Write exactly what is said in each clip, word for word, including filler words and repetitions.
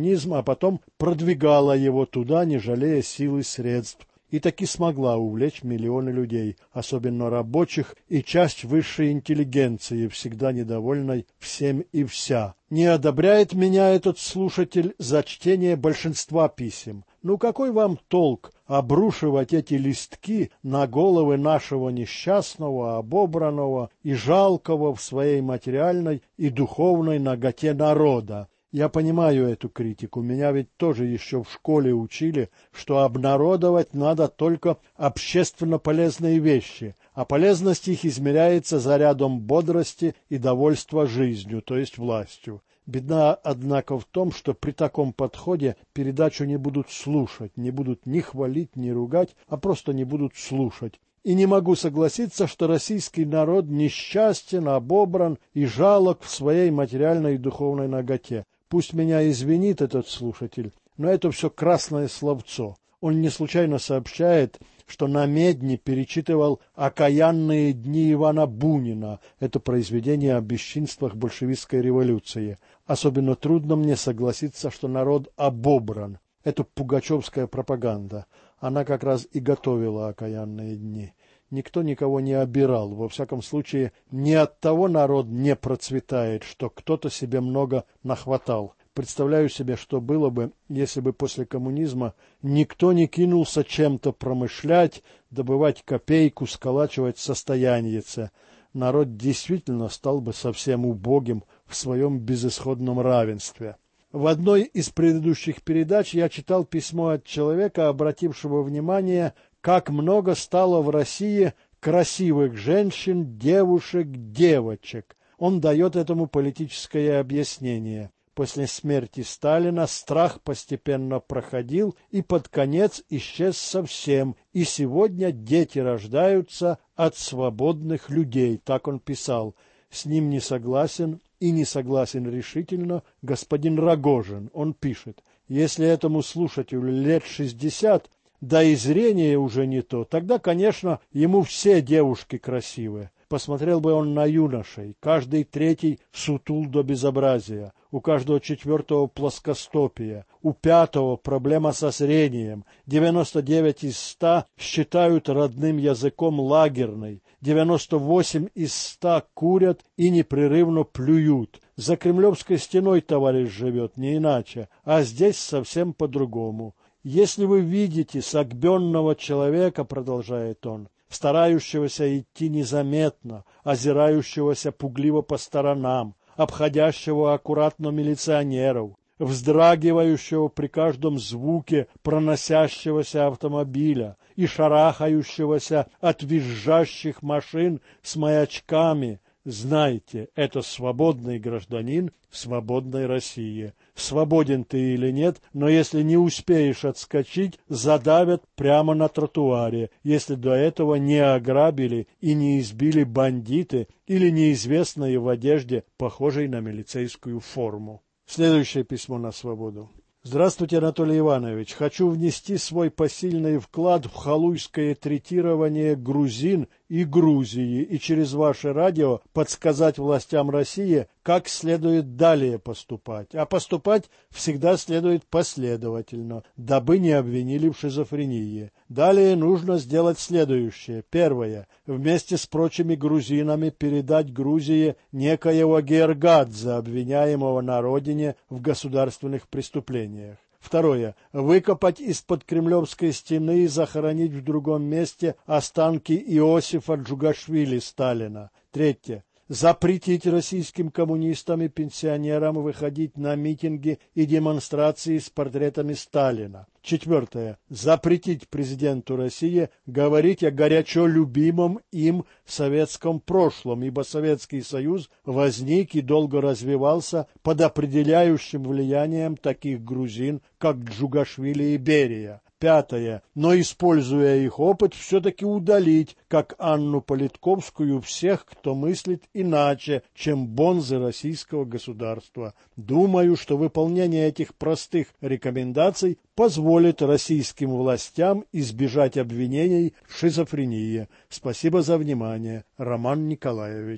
коммунизм, а потом продвигала его туда, не жалея сил и средств. И таки смогла увлечь миллионы людей, особенно рабочих и часть высшей интеллигенции, всегда недовольной всем и вся. Не одобряет меня этот слушатель за чтение большинства писем. Ну какой вам толк обрушивать эти листки на головы нашего несчастного, обобранного и жалкого в своей материальной и духовной наготе народа? Я понимаю эту критику. Меня ведь тоже еще в школе учили, что обнародовать надо только общественно полезные вещи, а полезность их измеряется зарядом бодрости и довольства жизнью, то есть властью. Беда, однако, в том, что при таком подходе передачу не будут слушать, не будут ни хвалить, ни ругать, а просто не будут слушать. И не могу согласиться, что российский народ несчастен, обобран и жалок в своей материальной и духовной наготе. Пусть меня извинит этот слушатель, но это все красное словцо. Он не случайно сообщает, что на Медне перечитывал «Окаянные дни Ивана Бунина». Это произведение о бесчинствах большевистской революции. Особенно трудно мне согласиться, что народ обобран. Это пугачевская пропаганда. Она как раз и готовила «Окаянные дни». Никто никого не обирал. Во всяком случае, не от того народ не процветает, что кто-то себе много нахватал. Представляю себе, что было бы, если бы после коммунизма никто не кинулся чем-то промышлять, добывать копейку, сколачивать состояниеце. Народ действительно стал бы совсем убогим в своем безысходном равенстве. В одной из предыдущих передач я читал письмо от человека, обратившего внимание, как много стало в России красивых женщин, девушек, девочек. Он дает этому политическое объяснение. После смерти Сталина страх постепенно проходил и под конец исчез совсем, и сегодня дети рождаются от свободных людей, так он писал. С ним не согласен и не согласен решительно господин Рогожин. Он пишет: если этому слушателю лет шестьдесят, да и зрение уже не то, тогда, конечно, ему все девушки красивые. Посмотрел бы он на юношей, каждый третий сутул до безобразия, у каждого четвертого плоскостопия, у пятого проблема со зрением, девяносто девять из ста считают родным языком лагерный, девяносто восемь из ста курят и непрерывно плюют. За Кремлевской стеной товарищ живет, не иначе, а здесь совсем по-другому. Если вы видите согбенного человека, продолжает он, старающегося идти незаметно, озирающегося пугливо по сторонам, обходящего аккуратно милиционеров, вздрагивающего при каждом звуке проносящегося автомобиля и шарахающегося от визжащих машин с маячками, знайте, это свободный гражданин в свободной России. Свободен ты или нет, но если не успеешь отскочить, задавят прямо на тротуаре, если до этого не ограбили и не избили бандиты или неизвестные в одежде, похожей на милицейскую форму. Следующее письмо на свободу. Здравствуйте, Анатолий Иванович. Хочу внести свой посильный вклад в халуйское третирование грузин и Грузии и через ваше радио подсказать властям России, как следует далее поступать. А поступать всегда следует последовательно, дабы не обвинили в шизофрении. Далее нужно сделать следующее. Первое. Вместе с прочими грузинами передать Грузии некоего Георгадзе, обвиняемого на родине в государственных преступлениях. Второе. Выкопать из-под Кремлевской стены и захоронить в другом месте останки Иосифа Джугашвили Сталина. Третье. Запретить российским коммунистам и пенсионерам выходить на митинги и демонстрации с портретами Сталина. Четвертое. Запретить президенту России говорить о горячо любимом им советском прошлом, ибо Советский Союз возник и долго развивался под определяющим влиянием таких грузин, как Джугашвили и Берия. Пятое. Но, используя их опыт, все-таки удалить, как Анну Политковскую, всех, кто мыслит иначе, чем бонзы российского государства. Думаю, что выполнение этих простых рекомендаций позволит российским властям избежать обвинений в шизофрении. Спасибо за внимание. Роман Николаевич.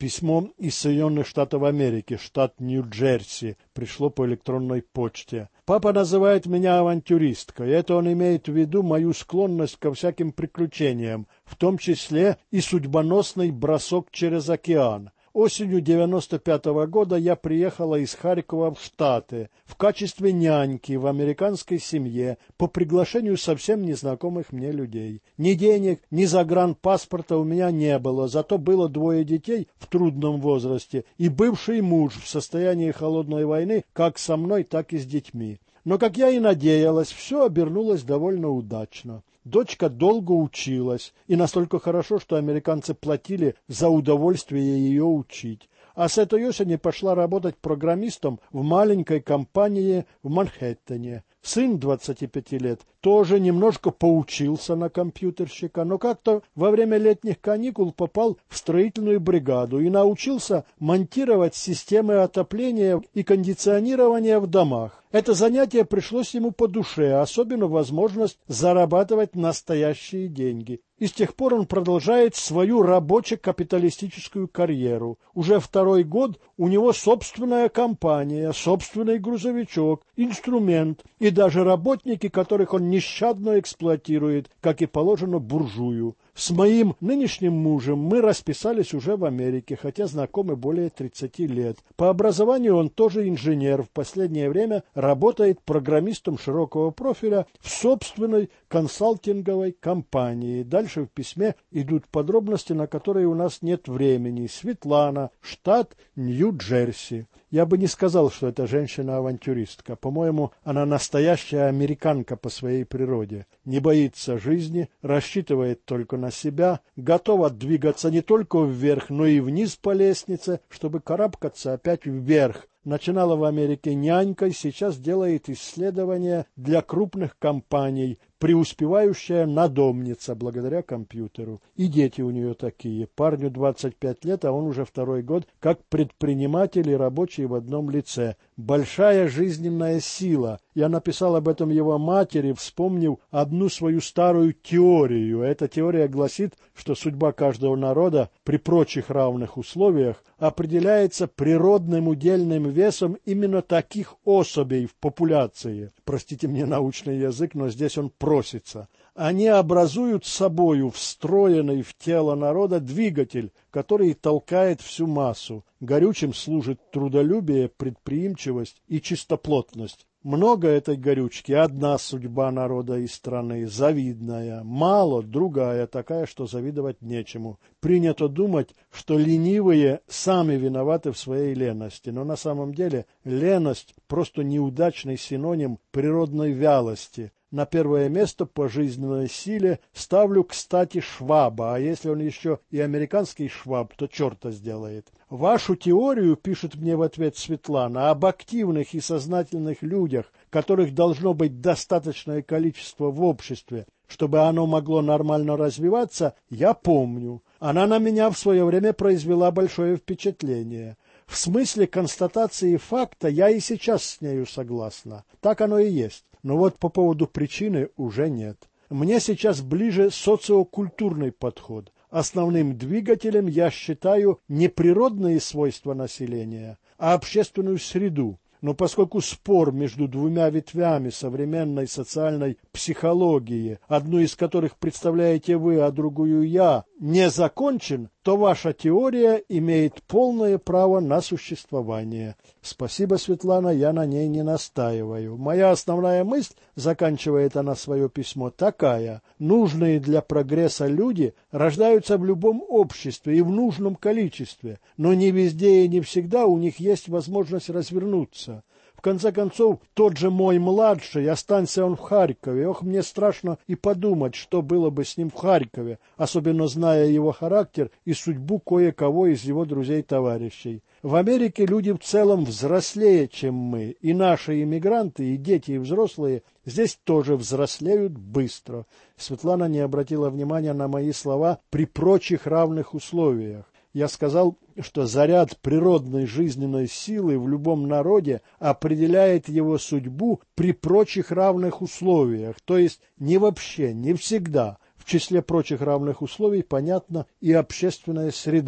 Письмо из Соединенных Штатов Америки, штат Нью-Джерси, пришло по электронной почте. Папа называет меня авантюристкой. Это он имеет в виду мою склонность ко всяким приключениям, в том числе и судьбоносный бросок через океан. Осенью девяносто пятого года я приехала из Харькова в Штаты в качестве няньки в американской семье по приглашению совсем незнакомых мне людей. Ни денег, ни загранпаспорта у меня не было, зато было двое детей в трудном возрасте и бывший муж в состоянии холодной войны как со мной, так и с детьми. Но, как я и надеялась, все обернулось довольно удачно. Дочка долго училась, и настолько хорошо, что американцы платили за удовольствие ее учить. А с этой осени пошла работать программистом в маленькой компании в Манхэттене. Сын двадцати пяти лет тоже немножко поучился на компьютерщика, но как-то во время летних каникул попал в строительную бригаду и научился монтировать системы отопления и кондиционирования в домах. Это занятие пришлось ему по душе, особенно возможность зарабатывать настоящие деньги. И с тех пор он продолжает свою рабоче-капиталистическую карьеру. Уже второй год у него собственная компания, собственный грузовичок, инструмент и даже работники, которых он нещадно эксплуатирует, как и положено буржую. С моим нынешним мужем мы расписались уже в Америке, хотя знакомы более тридцати лет. По образованию он тоже инженер, в последнее время работает программистом широкого профиля в собственной консалтинговой компании. Дальше в письме идут подробности, на которые у нас нет времени. Светлана, штат Нью-Джерси. Я бы не сказал, что эта женщина-авантюристка. По-моему, она настоящая американка по своей природе. Не боится жизни, рассчитывает только на себя, готова двигаться не только вверх, но и вниз по лестнице, чтобы карабкаться опять вверх. Начинала в Америке нянькой, сейчас делает исследования для крупных компаний, преуспевающая надомница благодаря компьютеру. И дети у нее такие. Парню двадцать пять лет, а он уже второй год как предприниматель и рабочий в одном лице. Большая жизненная сила. Я написал об этом его матери, вспомнив одну свою старую теорию. Эта теория гласит, что судьба каждого народа при прочих равных условиях определяется природным удельным весом именно таких особей в популяции. Простите мне научный язык, но здесь он просится. Они образуют собою встроенный в тело народа двигатель, который толкает всю массу. Горючим служит трудолюбие, предприимчивость и чистоплотность. Много этой горючки, одна судьба народа и страны, завидная, мало, другая, такая, что завидовать нечему. Принято думать, что ленивые сами виноваты в своей лености, но на самом деле леность просто неудачный синоним природной вялости. На первое место по жизненной силе ставлю, кстати, Шваба, а если он еще и американский Шваб, то черта сделает. Вашу теорию, пишет мне в ответ Светлана, об активных и сознательных людях, которых должно быть достаточное количество в обществе, чтобы оно могло нормально развиваться, я помню. Она на меня в свое время произвела большое впечатление. В смысле констатации факта я и сейчас с нею согласна. Так оно и есть. Но вот по поводу причины уже нет. Мне сейчас ближе социокультурный подход. Основным двигателем я считаю не природные свойства населения, а общественную среду. Но поскольку спор между двумя ветвями современной социальной психологии, одну из которых представляете вы, а другую я, не закончен, то ваша теория имеет полное право на существование. Спасибо, Светлана, я на ней не настаиваю. Моя основная мысль, заканчивает она свое письмо, такая. Нужные для прогресса люди рождаются в любом обществе и в нужном количестве, но не везде и не всегда у них есть возможность развернуться. В конце концов, тот же мой младший, останься он в Харькове. Ох, мне страшно и подумать, что было бы с ним в Харькове, особенно зная его характер и судьбу кое-кого из его друзей-товарищей. В Америке люди в целом взрослее, чем мы, и наши иммигранты, и дети, и взрослые здесь тоже взрослеют быстро. Светлана не обратила внимания на мои слова «при прочих равных условиях». Я сказал, что заряд природной жизненной силы в любом народе определяет его судьбу при прочих равных условиях, то есть не вообще, не всегда. В числе прочих равных условий, понятно, и общественная среда.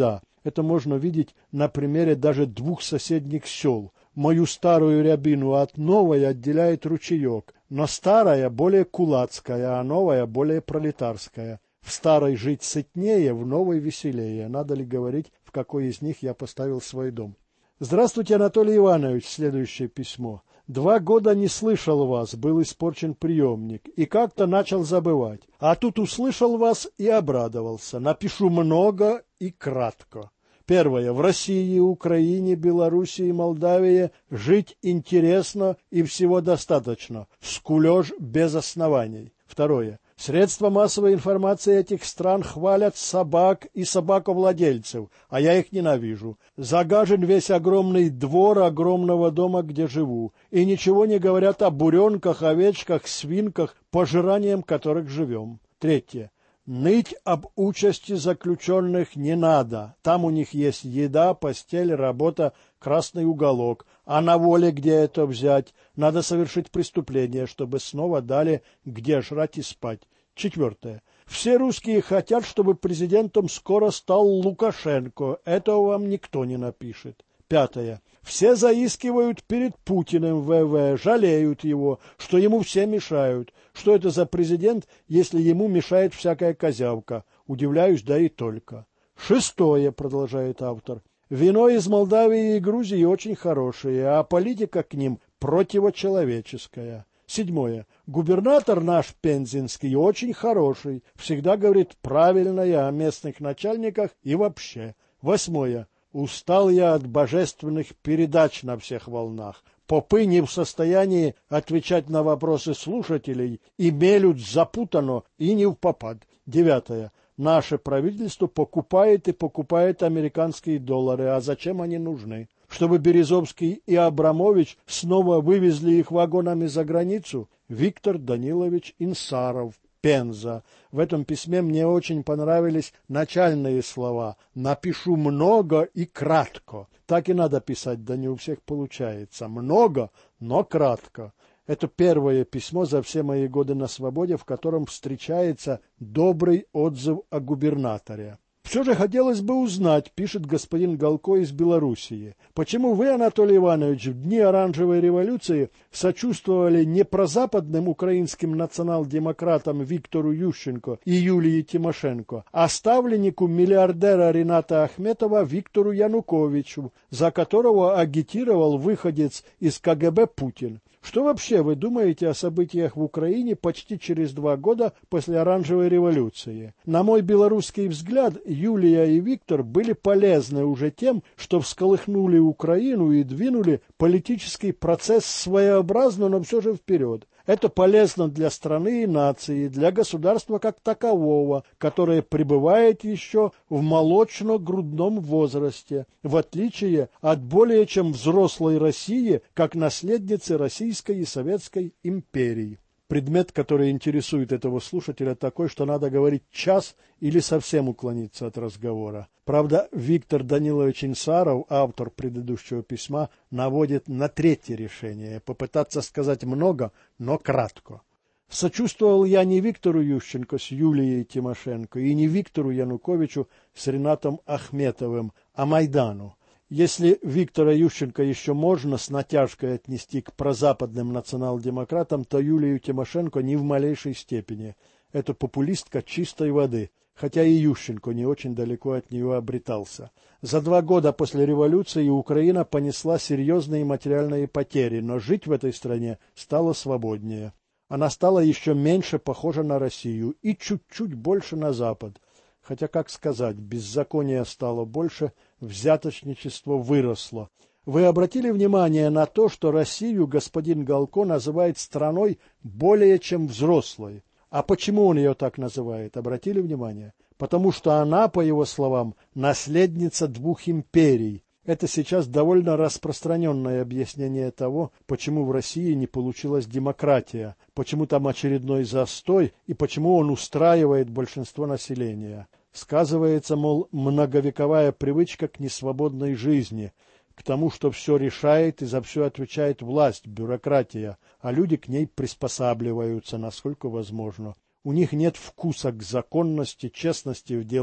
Это можно видеть на примере даже двух соседних сел. Мою старую рябину от новой отделяет ручеек, но старая более кулацкая, а новая более пролетарская. В старой жить сытнее, в новой веселее. Надо ли говорить, в какой из них я поставил свой дом? Здравствуйте, Анатолий Иванович, следующее письмо. Два года не слышал вас, был испорчен приемник, и как-то начал забывать. А тут услышал вас и обрадовался. Напишу много и кратко. Первое. В России, Украине, Белоруссии и Молдавии жить интересно и всего достаточно. Скулеж без оснований. Второе. Средства массовой информации этих стран хвалят собак и собаковладельцев, а я их ненавижу. Загажен весь огромный двор огромного дома, где живу, и ничего не говорят о буренках, овечках, свинках, пожиранием которых живем. Третье. Ныть об участи заключенных не надо. Там у них есть еда, постель, работа, красный уголок. А на воле где это взять? Надо совершить преступление, чтобы снова дали где жрать и спать. Четвертое. Все русские хотят, чтобы президентом скоро стал Лукашенко. Этого вам никто не напишет. Пятое. Все заискивают перед Путиным вэ вэ, жалеют его, что ему все мешают. Что это за президент, если ему мешает всякая козявка? Удивляюсь, да и только. Шестое, продолжает автор. Вино из Молдавии и Грузии очень хорошее, а политика к ним противочеловеческая. Седьмое. Губернатор наш пензенский очень хороший, всегда говорит правильное о местных начальниках и вообще. Восьмое. Устал я от божественных передач на всех волнах. Попы не в состоянии отвечать на вопросы слушателей и мелют запутанно и не впопад. Девятое. Наше правительство покупает и покупает американские доллары. А зачем они нужны? Чтобы Березовский и Абрамович снова вывезли их вагонами за границу? Виктор Данилович Инсаров, Пенза. В этом письме мне очень понравились начальные слова. Напишу много и кратко. Так и надо писать, да не у всех получается. Много, но кратко. Это первое письмо за все мои годы на свободе, в котором встречается добрый отзыв о губернаторе. Все же хотелось бы узнать, пишет господин Галко из Белоруссии, почему вы, Анатолий Иванович, в дни оранжевой революции сочувствовали не прозападным украинским национал-демократам Виктору Ющенко и Юлии Тимошенко, а ставленнику миллиардера Рената Ахметова Виктору Януковичу, за которого агитировал выходец из ка гэ бэ Путин. Что вообще вы думаете о событиях в Украине почти через два года после оранжевой революции? На мой белорусский взгляд, Юлия и Виктор были полезны уже тем, что всколыхнули Украину и двинули политический процесс своеобразно, но все же вперед. Это полезно для страны и нации, для государства как такового, которое пребывает еще в молочно-грудном возрасте, в отличие от более чем взрослой России, как наследницы Российской и Советской империи. Предмет, который интересует этого слушателя, такой, что надо говорить час или совсем уклониться от разговора. Правда, Виктор Данилович Инсаров, автор предыдущего письма, наводит на третье решение – попытаться сказать много, но кратко. Сочувствовал я не Виктору Ющенко с Юлией Тимошенко и не Виктору Януковичу с Ренатом Ахметовым, а Майдану. Если Виктора Ющенко еще можно с натяжкой отнести к прозападным национал-демократам, то Юлию Тимошенко ни в малейшей степени. Это популистка чистой воды, хотя и Ющенко не очень далеко от нее обретался. За два года после революции Украина понесла серьезные материальные потери, но жить в этой стране стало свободнее. Она стала еще меньше похожа на Россию и чуть-чуть больше на Запад. Хотя, как сказать, беззакония стало больше, взяточничество выросло. Вы обратили внимание на то, что Россию господин Галко называет страной более чем взрослой? А почему он ее так называет? Обратили внимание? Потому что она, по его словам, наследница двух империй. Это сейчас довольно распространенное объяснение того, почему в России не получилась демократия, почему там очередной застой и почему он устраивает большинство населения. Сказывается, мол, многовековая привычка к несвободной жизни, к тому, что все решает и за все отвечает власть, бюрократия, а люди к ней приспосабливаются, насколько возможно. У них нет вкуса к законности, честности в делах,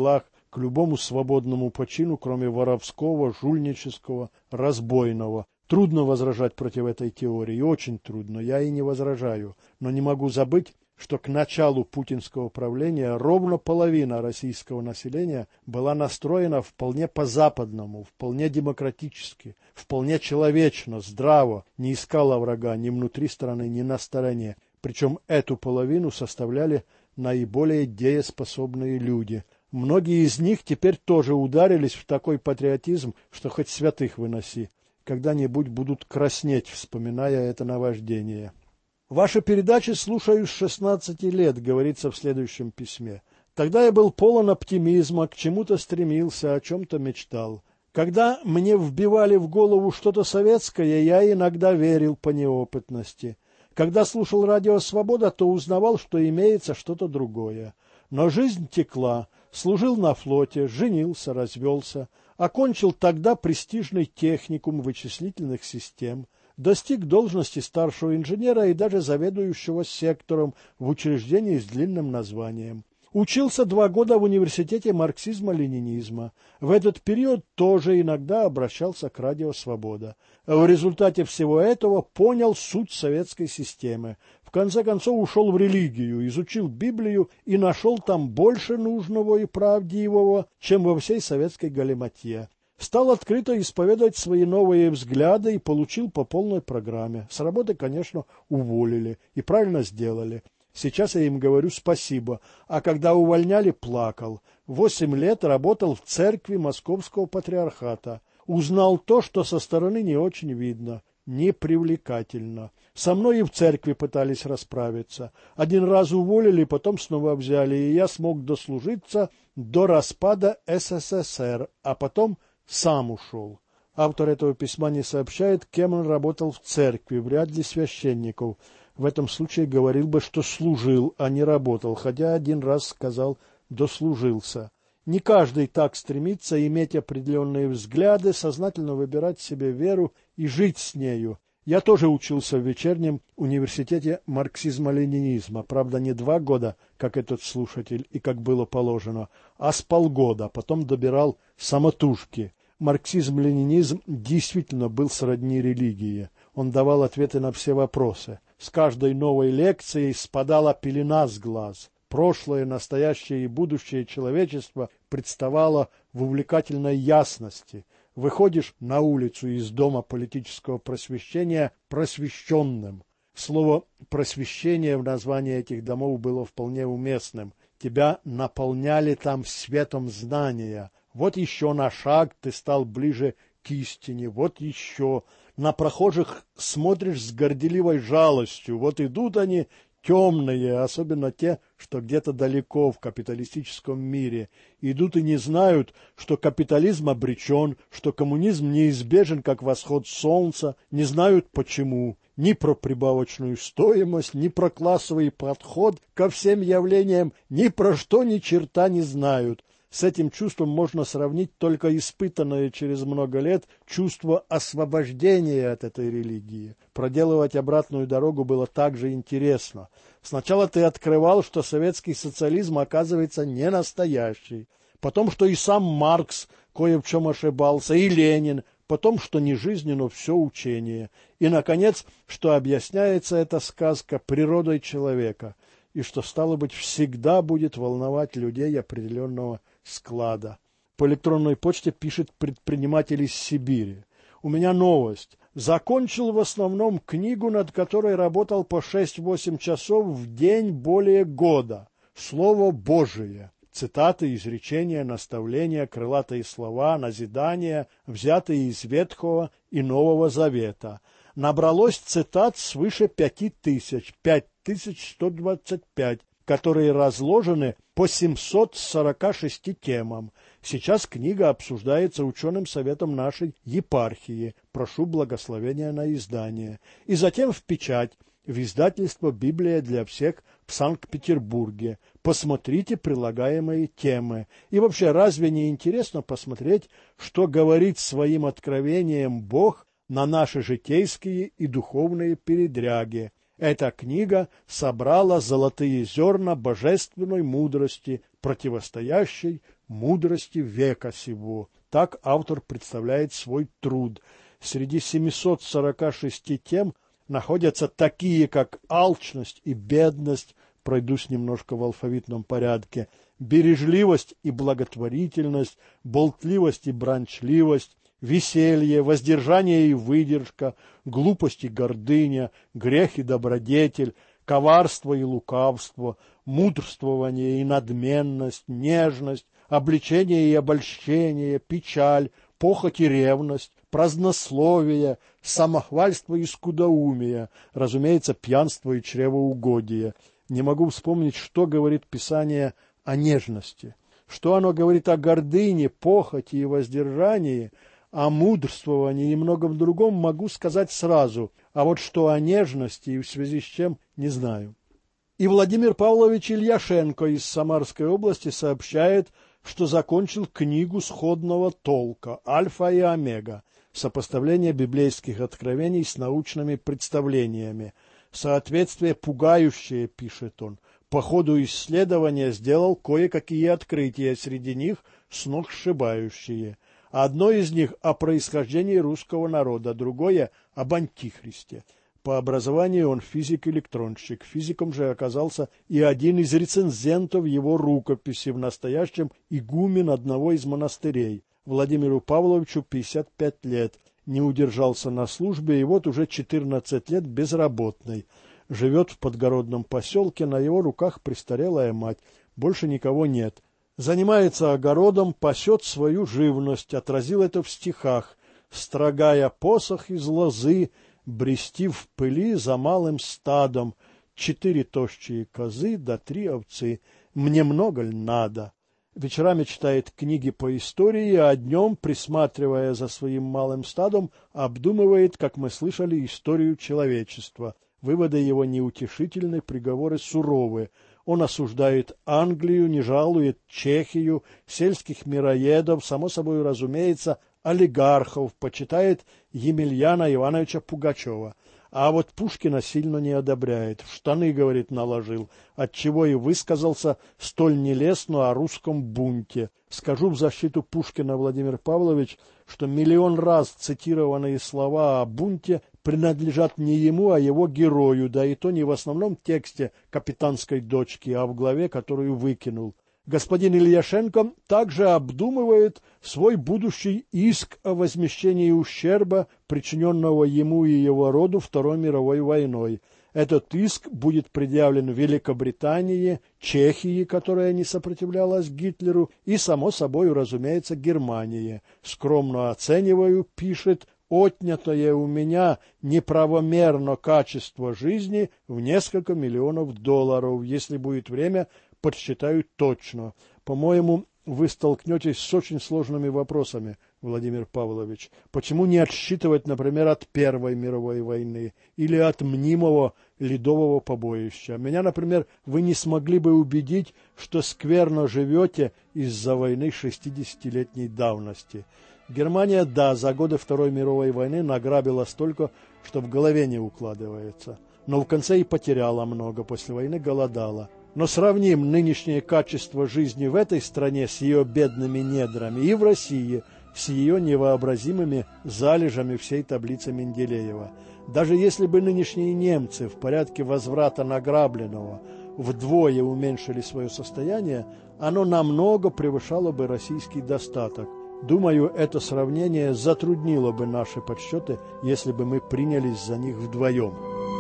к любому свободному почину, кроме воровского, жульнического, разбойного. Трудно возражать против этой теории, очень трудно, я и не возражаю, но не могу забыть, что к началу путинского правления ровно половина российского населения была настроена вполне по-западному, вполне демократически, вполне человечно, здраво, не искала врага ни внутри страны, ни на стороне. Причем эту половину составляли наиболее дееспособные люди. Многие из них теперь тоже ударились в такой патриотизм, что хоть святых выноси. Когда-нибудь будут краснеть, вспоминая это наваждение. «Ваши передачи слушаю с шестнадцати лет», говорится в следующем письме. «Тогда я был полон оптимизма, к чему-то стремился, о чем-то мечтал. Когда мне вбивали в голову что-то советское, я иногда верил по неопытности. Когда слушал радио «Свобода», то узнавал, что имеется что-то другое. Но жизнь текла, служил на флоте, женился, развелся, окончил тогда престижный техникум вычислительных систем, достиг должности старшего инженера и даже заведующего сектором в учреждении с длинным названием. Учился два года в университете марксизма-ленинизма. В этот период тоже иногда обращался к радио «Свобода». В результате всего этого понял суть советской системы. В конце концов ушел в религию, изучил Библию и нашел там больше нужного и правдивого, чем во всей советской галиматье. Стал открыто исповедовать свои новые взгляды и получил по полной программе. С работы, конечно, уволили и правильно сделали. Сейчас я им говорю спасибо, а когда увольняли, плакал. Восемь лет работал в церкви Московского патриархата. Узнал то, что со стороны не очень видно, непривлекательно. Со мной и в церкви пытались расправиться. Один раз уволили, потом снова взяли, и я смог дослужиться до распада СССР, а потом сам ушел. Автор этого письма не сообщает, кем он работал в церкви, вряд ли священников. В этом случае говорил бы, что служил, а не работал, хотя один раз сказал «дослужился». Не каждый так стремится иметь определенные взгляды, сознательно выбирать себе веру и жить с нею. Я тоже учился в вечернем университете марксизма-ленинизма, правда, не два года, как этот слушатель и как было положено, а с полгода, потом добирал самотужки. Марксизм-ленинизм действительно был сродни религии. Он давал ответы на все вопросы. С каждой новой лекцией спадала пелена с глаз. Прошлое, настоящее и будущее человечества представало в увлекательной ясности. Выходишь на улицу из дома политического просвещения просвещенным. Слово «просвещение» в названии этих домов было вполне уместным. Тебя наполняли там светом знания. Вот еще на шаг ты стал ближе к истине, вот еще. На прохожих смотришь с горделивой жалостью. Вот идут они темные, особенно те, что где-то далеко в капиталистическом мире. Идут и не знают, что капитализм обречен, что коммунизм неизбежен, как восход солнца, не знают почему. Ни про прибавочную стоимость, ни про классовый подход ко всем явлениям, ни про что ни черта не знают. С этим чувством можно сравнить только испытанное через много лет чувство освобождения от этой религии. Проделывать обратную дорогу было также интересно. Сначала ты открывал, что советский социализм оказывается не настоящий, потом, что и сам Маркс кое в чем ошибался, и Ленин, потом, что не жизнь, но все учение, и, наконец, что объясняется эта сказка природой человека, и что, стало быть, всегда будет волновать людей определенного склада. По электронной почте пишет предприниматель из Сибири. У меня новость. Закончил в основном книгу, над которой работал по шесть-восемь часов в день более года. Слово Божие. Цитаты, изречения, наставления, крылатые слова, назидания, взятые из Ветхого и Нового Завета. Набралось цитат свыше пяти тысяч, пять тысяч сто двадцать пять, которые разложены по семьсот сорока шести темам. Сейчас книга обсуждается ученым советом нашей епархии. Прошу благословения на издание. И затем в печать, в издательство «Библия для всех» в Санкт-Петербурге. Посмотрите прилагаемые темы. И вообще, разве не интересно посмотреть, что говорит своим откровением Бог на наши житейские и духовные передряги? Эта книга собрала золотые зерна божественной мудрости, противостоящей мудрости века сего. Так автор представляет свой труд. Среди семисот сорока шести тем находятся такие, как алчность и бедность, пройдусь немножко в алфавитном порядке, бережливость и благотворительность, болтливость и бранчливость, веселье, воздержание и выдержка, глупость и гордыня, грех и добродетель, коварство и лукавство, мудрствование и надменность, нежность, обличение и обольщение, печаль, похоть и ревность, празднословие, самохвальство и скудоумие, разумеется, пьянство и чревоугодие. Не могу вспомнить, что говорит Писание о нежности, что оно говорит о гордыне, похоти и воздержании, о мудрствовании и многом другом могу сказать сразу, а вот что о нежности и в связи с чем не знаю. И Владимир Павлович Ильяшенко из Самарской области сообщает, что закончил книгу сходного толка «Альфа и Омега. Сопоставление библейских откровений с научными представлениями. Соответствие пугающее», пишет он. По ходу исследования сделал кое-какие открытия, среди них сногсшибающие. Одно из них о происхождении русского народа, другое об антихристе. По образованию он физик-электронщик. Физиком же оказался и один из рецензентов его рукописи, в настоящем игумен одного из монастырей. Владимиру Павловичу пятьдесят пять лет. Не удержался на службе и вот уже четырнадцать лет безработный. Живет в подгородном поселке, на его руках престарелая мать. Больше никого нет. Занимается огородом, пасет свою живность, отразил это в стихах. «Строгая посох из лозы, брести в пыли за малым стадом, четыре тощие козы да три овцы, мне много ль надо?» Вечерами читает книги по истории, а днем, присматривая за своим малым стадом, обдумывает, как мы слышали, историю человечества. Выводы его неутешительны, приговоры суровы. Он осуждает Англию, не жалует Чехию, сельских мироедов, само собой разумеется, олигархов, почитает Емельяна Ивановича Пугачева. А вот Пушкина сильно не одобряет. В штаны, говорит, наложил, отчего и высказался столь нелестно о русском бунте. Скажу в защиту Пушкина, Владимир Павлович, что миллион раз цитированные слова о бунте принадлежат не ему, а его герою, да и то не в основном тексте «Капитанской дочки», а в главе, которую выкинул. Господин Ильяшенко также обдумывает свой будущий иск о возмещении ущерба, причиненного ему и его роду Второй мировой войной. Этот иск будет предъявлен Великобритании, Чехии, которая не сопротивлялась Гитлеру, и, само собой, разумеется, Германии. «Скромно оцениваю», пишет, «отнятое у меня неправомерно качество жизни в несколько миллионов долларов. Если будет время, подсчитаю точно. По-моему, вы столкнетесь с очень сложными вопросами, Владимир Павлович. Почему не отсчитывать, например, от Первой мировой войны или от мнимого ледового побоища? Меня, например, вы не смогли бы убедить, что скверно живете из-за войны шестидесятилетней давности. Германия, да, за годы Второй мировой войны награбила столько, что в голове не укладывается. Но в конце и потеряла много, после войны голодала. Но сравним нынешнее качество жизни в этой стране с ее бедными недрами и в России с ее невообразимыми залежами всей таблицы Менделеева. Даже если бы нынешние немцы в порядке возврата награбленного вдвое уменьшили свое состояние, оно намного превышало бы российский достаток. Думаю, это сравнение затруднило бы наши подсчеты, если бы мы принялись за них вдвоем.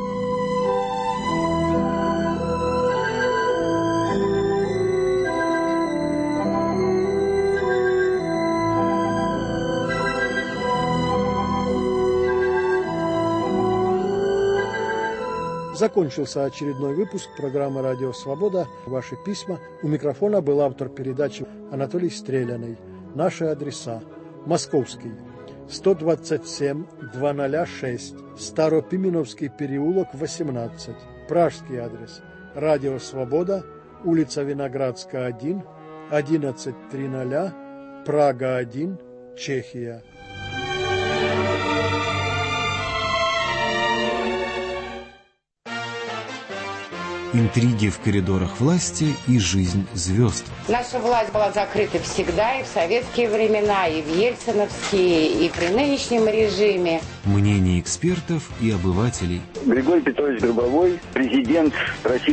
Закончился очередной выпуск программы «Радио Свобода». Ваши письма. У микрофона был автор передачи Анатолий Стреляный. Наши адреса. Московский. сто двадцать семь двести шесть. Старопименовский переулок, восемнадцать. Пражский адрес. Радио Свобода. Улица Виноградская, один. одиннадцать триста. Прага, один. Чехия. интриги в коридорах власти и жизнь звезд. Наша власть была закрыта всегда, и в советские времена, и в ельциновские, и при нынешнем режиме. Мнение экспертов и обывателей. Григорий Петрович Гробовой, президент России.